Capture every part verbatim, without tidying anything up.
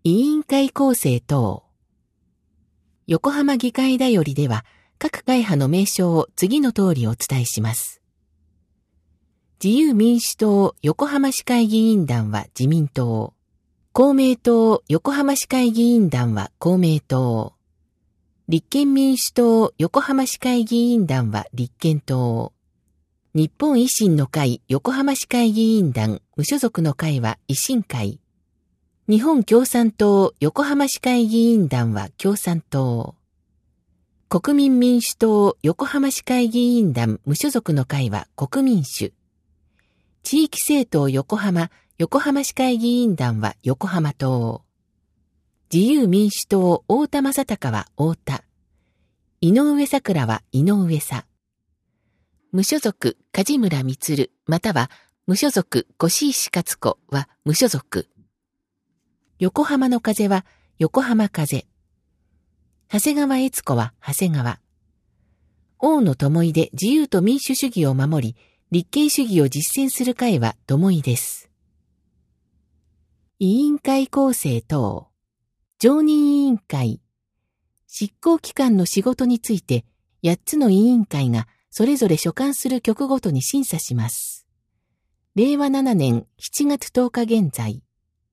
委員会構成等。横浜議会だよりでは、各会派の名称を次の通りお伝えします。自由民主党横浜市会議員団は自民党。公明党横浜市会議員団は公明党。立憲民主党横浜市会議員団は立憲党。日本維新の会横浜市会議員団無所属の会は維新会。日本共産党横浜市会議員団は共産党。国民民主党横浜市会議員団無所属の会は国民主。地域政党横浜横浜市会議員団は横浜党。自由民主党太田正孝は太田。井上咲楽は井上さ。無所属梶村充または無所属越石勝子は無所属。横浜の風は横浜風。長谷川悦子は長谷川。大野友井で自由と民主主義を守り、立憲主義を実践する会は友井です。委員会構成等。常任委員会。執行機関の仕事について、やっつの委員会がそれぞれ所管する局ごとに審査します。れいわななねんしちがつとおか現在。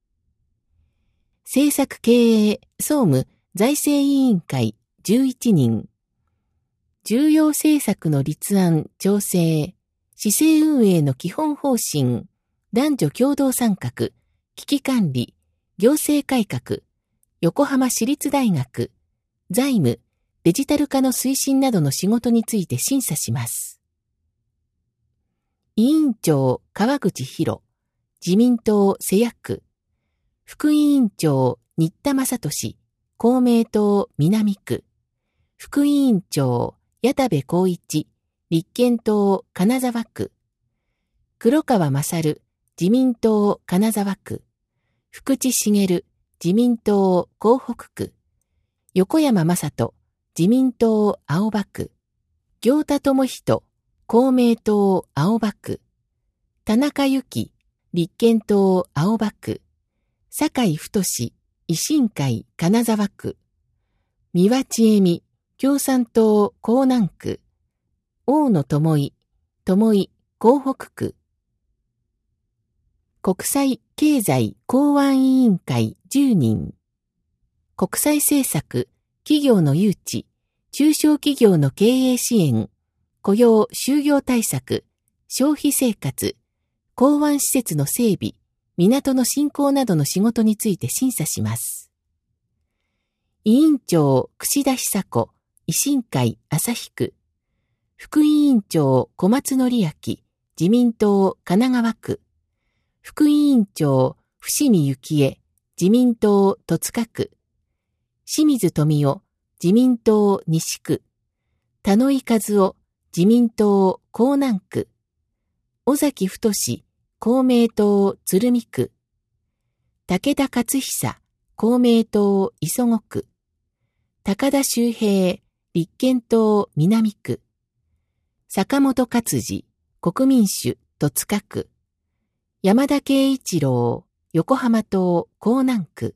政策経営、総務、財政委員会じゅういちにん。重要政策の立案、調整、市政運営の基本方針、男女共同参画、危機管理、行政改革、横浜市立大学、財務、デジタル化の推進などの仕事について審査します。委員長、川口博、自民党瀬谷区、副委員長、新田正俊、公明党南区、副委員長、矢田部光一、立憲党金沢区、黒川勝、自民党金沢区、福地茂、自民党港北区、横山正人、自民党青葉区、行田智人、公明党青葉区、田中由紀、立憲党青葉区、酒井太、維新会金沢区、三輪千恵美、共産党江南区、大野智井、智井港北区、国際経済港湾委員会じゅうにん、国際政策、企業の誘致、中小企業の経営支援、雇用就業対策、消費生活、港湾施設の整備、港の振興などの仕事について審査します。委員長、串田久子、維新会旭区、副委員長、小松則明、自民党神奈川区、副委員長、伏見幸恵、自民党戸塚区、清水富夫、自民党西区、田野井和夫、自民党江南区、尾崎太、公明党鶴見区、武田勝久、公明党磯子区、高田修平、立憲党南区、坂本勝次、国民主戸塚区、山田圭一郎、横浜党江南区、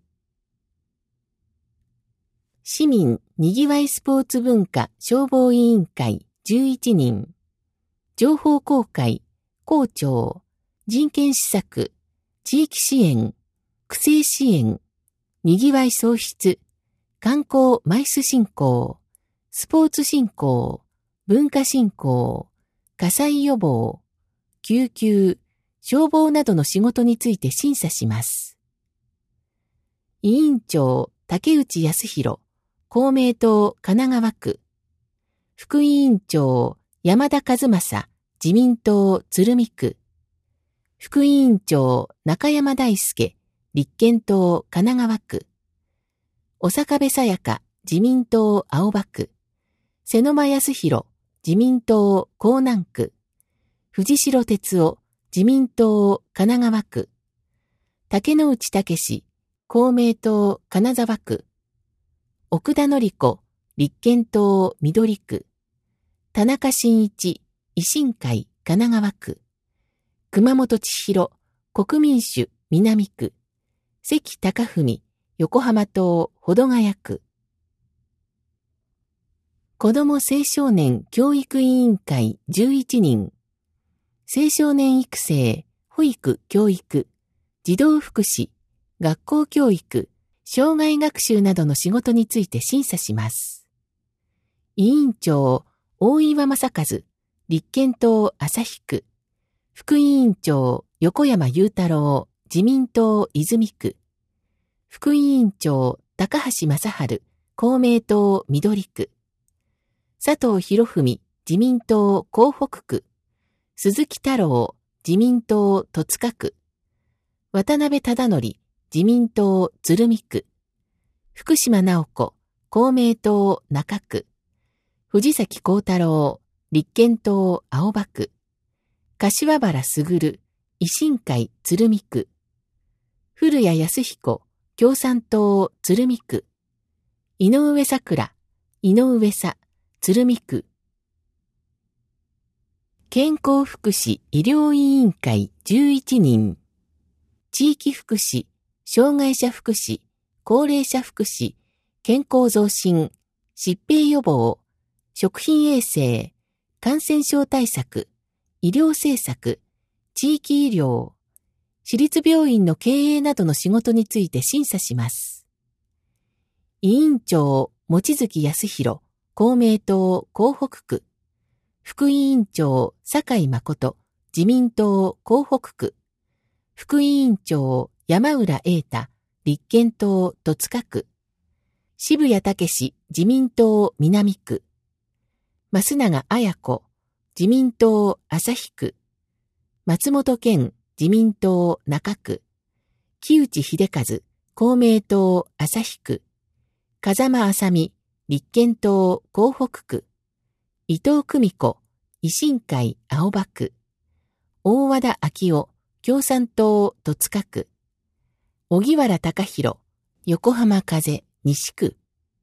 市民にぎわいスポーツ文化消防委員会じゅういちにん、情報公開、校長、人権施策、地域支援、区政支援、にぎわい創出、観光マイス振興、スポーツ振興、文化振興、火災予防、救急、消防などの仕事について審査します。委員長、竹内康弘、公明党神奈川区、副委員長、山田和正、自民党鶴見区、副委員長、中山大輔、立憲党神奈川区、小坂部さやか、自民党青葉区、瀬沼康弘、自民党江南区、藤代哲夫、自民党神奈川区、竹之内武史、公明党金沢区、奥田典子、立憲党緑区、田中真一、維新会神奈川区、熊本千尋、国民主南区、関貴文、 横浜島保土ヶ谷区。子ども青少年教育委員会じゅういちにん。青少年育成、保育教育、児童福祉、学校教育、障害学習などの仕事について審査します。委員長、大岩正和、立憲党旭区。副委員長、横山裕太郎、自民党泉区。副委員長、高橋正治、公明党緑区。佐藤博文、自民党港北区。鈴木太郎、自民党戸塚区。渡辺忠則、自民党鶴見区。福島直子、公明党中区。藤崎幸太郎、立憲党青葉区。柏原卓、維新会鶴見区。古谷康彦、共産党鶴見区。井上桜、井上佐、鶴見区。健康福祉医療委員会じゅういちにん。地域福祉、障害者福祉、高齢者福祉、健康増進、疾病予防、食品衛生、感染症対策、医療政策、地域医療、私立病院の経営などの仕事について審査します。委員長、望月康弘、公明党港北区。副委員長、坂井誠、自民党港北区。副委員長、山浦瑛太、立憲党戸塚区。渋谷武史、自民党南区。増永綾子、自民党旭区。松本健、自民党中区。木内秀和、公明党旭区。風間麻美、立憲党港北区。伊藤久美子、維新会青葉区。大和田昭夫、共産党戸塚区。荻原隆弘、横浜風西区。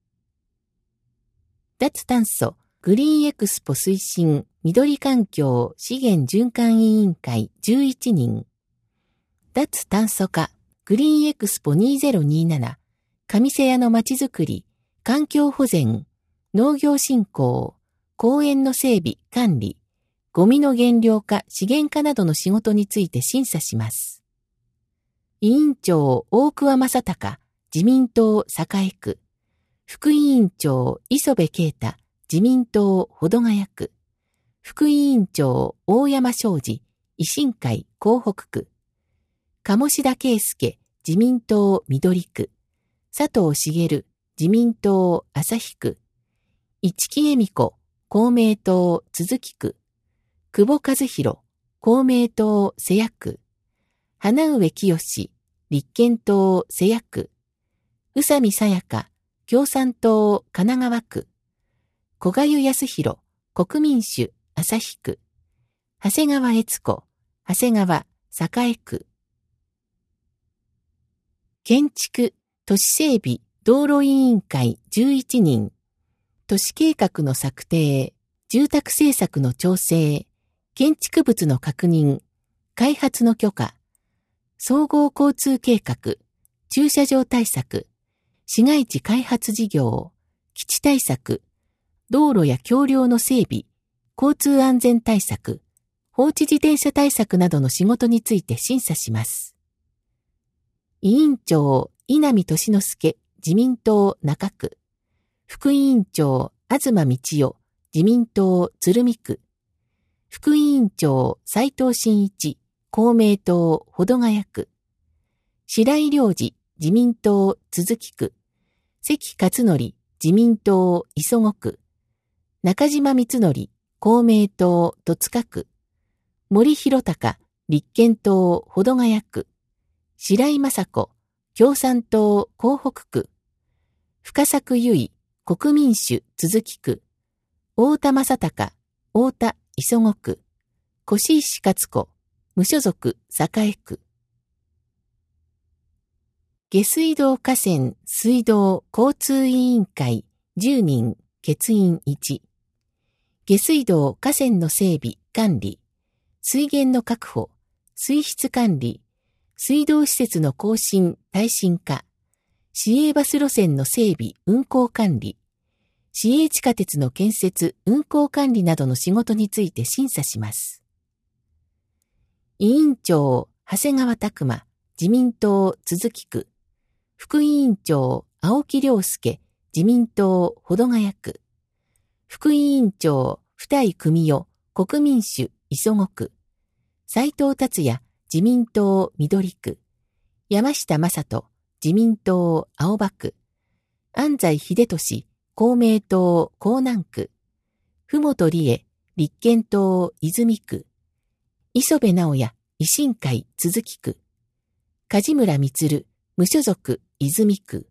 脱炭素グリーンエクスポ推進緑環境資源循環委員会じゅういちにん。脱炭素化グリーンエクスポにせんにじゅうなな上瀬谷のまちづくり環境保全農業振興公園の整備管理ゴミの減量化資源化などの仕事について審査します。委員長大桑正隆自民党栄区副委員長磯部啓太自民党保土ヶ谷区。副委員長、大山昌司、維新会港北区。鴨志田圭介、自民党緑区。佐藤茂、自民党旭区。市木恵美子、公明党都筑区。久保和弘、公明党瀬谷区。花上清、立憲党瀬谷区。宇佐美沙耶香、共産党神奈川区。小賀湯康弘、国民主、旭区。長谷川悦子、長谷川、栄区。建築、都市整備、道路委員会じゅういちにん。都市計画の策定、住宅政策の調整、建築物の確認、開発の許可、総合交通計画、駐車場対策、市街地開発事業、基地対策、道路や橋梁の整備、交通安全対策、放置自転車対策などの仕事について審査します。委員長、稲見俊之助、自民党中区。副委員長、東道夫、自民党鶴見区。副委員長、斉藤真一、公明党保土ヶ谷区。白井良二、自民党都筑区。関勝則、自民党磯子区。中島光則、公明党戸塚区。森弘隆、立憲党保土ヶ谷区。白井雅子、共産党港北区。深作由衣、国民主都筑区。太田正孝、太田磯子区。越石勝子、無所属栄区。下水道河川水道交通委員会じゅうにん欠員いち。下水道河川の整備管理、水源の確保、水質管理、水道施設の更新耐震化、 市営バス路線の整備、運行管理、市営地下鉄の建設、運行管理などの仕事について審査します。委員長、長谷川拓馬、自民党鈴木区。副委員長、青木亮介、自民党保土ヶ谷区。副委員長、二井組代、国民主、磯子区。斉藤達也、自民党緑区。山下正人、自民党青葉区。安西秀俊、公明党江南区。ふもとりえ、立憲党泉区。磯部直也、維新会鈴木区。梶村充、無所属泉区。